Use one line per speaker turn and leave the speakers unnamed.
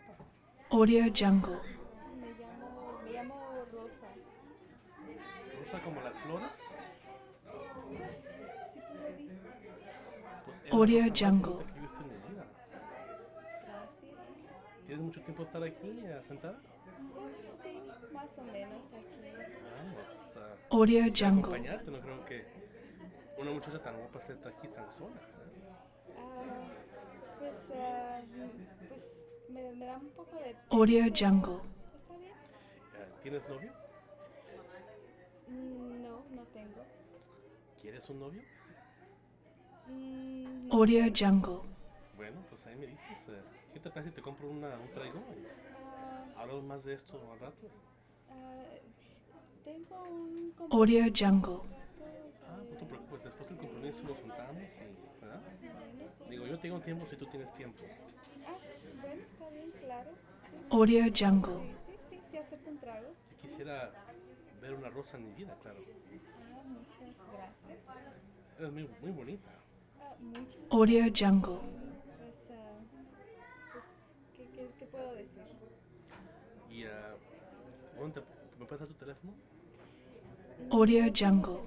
Audio Jungle.
Me llamo Rosa.
Rosa como las flores.
Pues, si tú me dices.
Pues es la
Audio
rosa más
Jungle.
bonita que he visto en mi vida.
Gracias.
¿Tienes mucho tiempo de estar aquí sentada?
Sí, más o menos aquí.
Audio
Quisiera
Jungle.
acompañarte, no creo que una muchacha tan guapa esté aquí tan sola.
Ah, pues, ah, pues me da un poco de pena,
Audio
pero
Jungle.
¿está bien?
¿Tienes novio?
No, no tengo.
¿Quieres un novio?
No
Audio
sé.
Jungle.
Bueno, pues ahí me dices. ¿Qué te parece si te compro un trago?
Ah,
Hablamos más de esto al rato.
ah, tengo un
Audio
compromiso
Jungle.
al rato
No te preocupes, después del compromiso nos juntamos y, ¿verdad?
bueno.
Digo, yo tengo tiempo si tú tienes tiempo.
Bueno, está bien, claro. Sí,
Audio Jungle.
sí, acepto un trago.
Yo quisiera ver una rosa en mi vida, claro.
Muchas gracias.
Eres muy, muy bonita.
Muchas
Audio
gracias.
Jungle.
Pues, pues ¿qué puedo decir?
Y, ¿dónde me puedes dar tu teléfono?
Audio
No tengo
Jungle.